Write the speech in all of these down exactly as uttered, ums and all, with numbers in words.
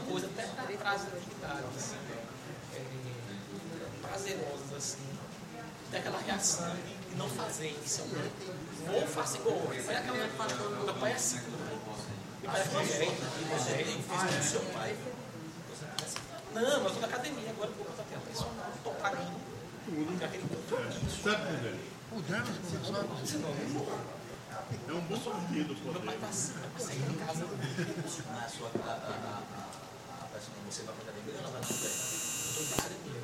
uma coisa até prazerosidade, assim, é, prazerosas, assim, ter aquela reação de não fazer isso. Vou faço igual. Foi aquela meu pai é assim, meu pai é evangélico, evangélico, fez com seu pai. Não, mas eu estou na academia agora, porque eu estou tendo personal, estou pagando aquele compromisso. Podemos começar? É um bom sentido. Meu pai está assim, vai sair em casa. Na sua, a, a, a, a pessoa que você vai para a academia, ela vai na academia. Eu estou na academia.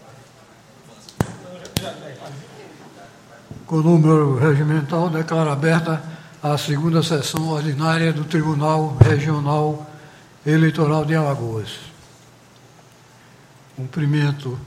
Com o número regimental, declaro aberta a segunda sessão ordinária do Tribunal Regional Eleitoral de Alagoas. Cumprimento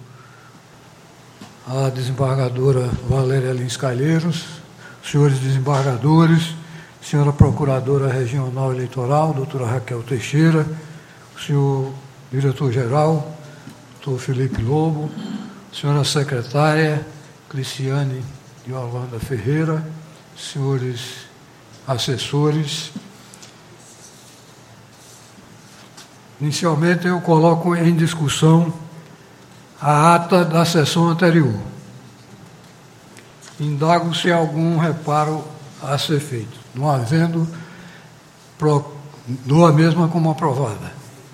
a desembargadora Valéria Lins Calheiros, senhores desembargadores, senhora Procuradora Regional Eleitoral, doutora Raquel Teixeira, senhor diretor-geral, doutor Felipe Lobo, senhora secretária Cristiane de Holanda Ferreira, senhores assessores. Inicialmente, eu coloco em discussão a ata da sessão anterior. Indago se há algum reparo a ser feito. Não havendo, dou a mesma como aprovada.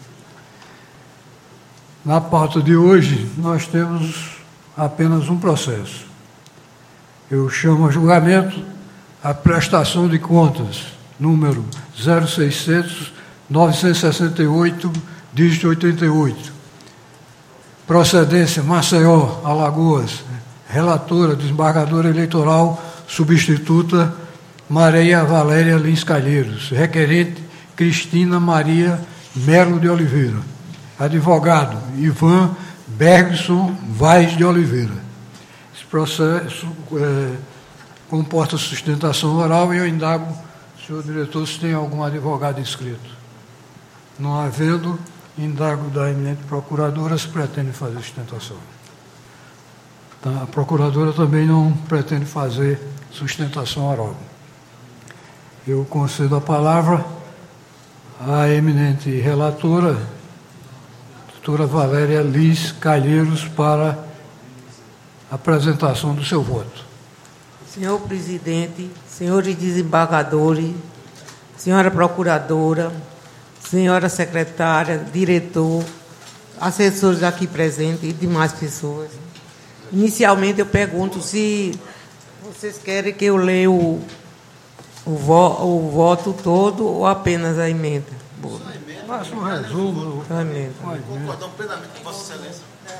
Na pauta de hoje, nós temos apenas um processo. Eu chamo a julgamento a prestação de contas, número zero seiscentos, novecentos e sessenta e oito, dígito oitenta e oito. Procedência, Maceió, Alagoas. Relatora, desembargadora eleitoral substituta, Maria Valéria Lins Calheiros. Requerente, Cristina Maria Melo de Oliveira. Advogado, Ivan Bergson Vaz de Oliveira. Esse processo é, comporta sustentação oral e eu indago, senhor diretor, se tem algum advogado inscrito. Não havendo, indago da eminente procuradora se pretende fazer sustentação. Tá? A procuradora também não pretende fazer sustentação oral. Eu concedo a palavra à eminente relatora, doutora Valéria Lins Calheiros, para a apresentação do seu voto. Senhor presidente, senhores desembargadores, senhora procuradora, senhora secretária, diretor, assessores aqui presentes e demais pessoas. Inicialmente eu pergunto se vocês querem que eu leia o, o, vo, o voto todo ou apenas a emenda. Faça um resumo. A emenda. Concordamos plenamente com Vossa Excelência.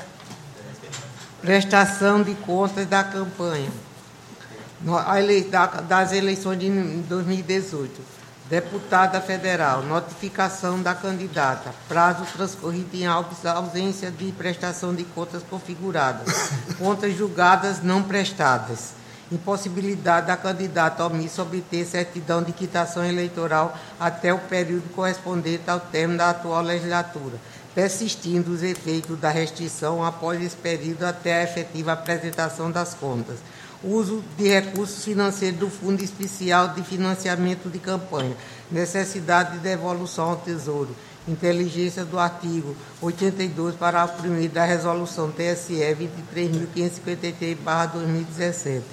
Prestação de contas da campanha a ele, da, das eleições de dois mil e dezoito. Deputada federal, notificação da candidata, prazo transcorrido em ausência de prestação de contas configuradas, contas julgadas não prestadas, impossibilidade da candidata omissa obter certidão de quitação eleitoral até o período correspondente ao término da atual legislatura, persistindo os efeitos da restrição após esse período até a efetiva apresentação das contas. Uso de recursos financeiros do Fundo Especial de Financiamento de Campanha, necessidade de devolução ao Tesouro, inteligência do artigo oitenta e dois, parágrafo primeiro da Resolução T S E vinte e três mil quinhentos e cinquenta e três barra dois mil e dezessete.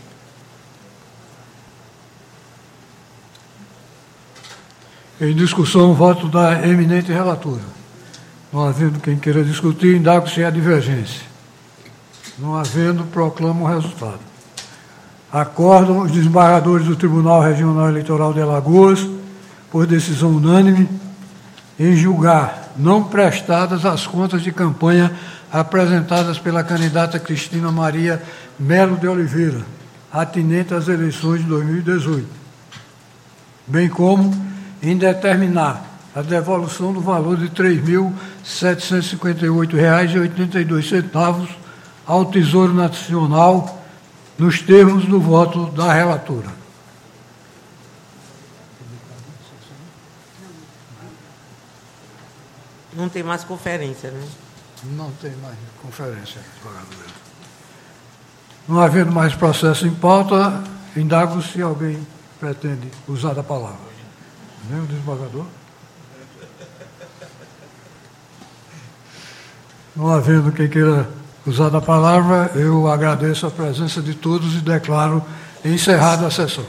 Em discussão, o voto da eminente relatora. Não havendo quem queira discutir, indago se há divergência. Não havendo, proclamo o resultado. Acordam os desembargadores do Tribunal Regional Eleitoral de Alagoas, por decisão unânime, em julgar não prestadas as contas de campanha apresentadas pela candidata Cristina Maria Melo de Oliveira, atinente às eleições de dois mil e dezoito, bem como em determinar a devolução do valor de três mil setecentos e cinquenta e oito reais e oitenta e dois centavos ao Tesouro Nacional, nos termos do voto da relatora. Não tem mais conferência, né? Não tem mais conferência. Não havendo mais processo em pauta, indago se alguém pretende usar a palavra. Nem o desembargador? Não havendo quem queira usar a palavra, eu agradeço a presença de todos e declaro encerrada a sessão.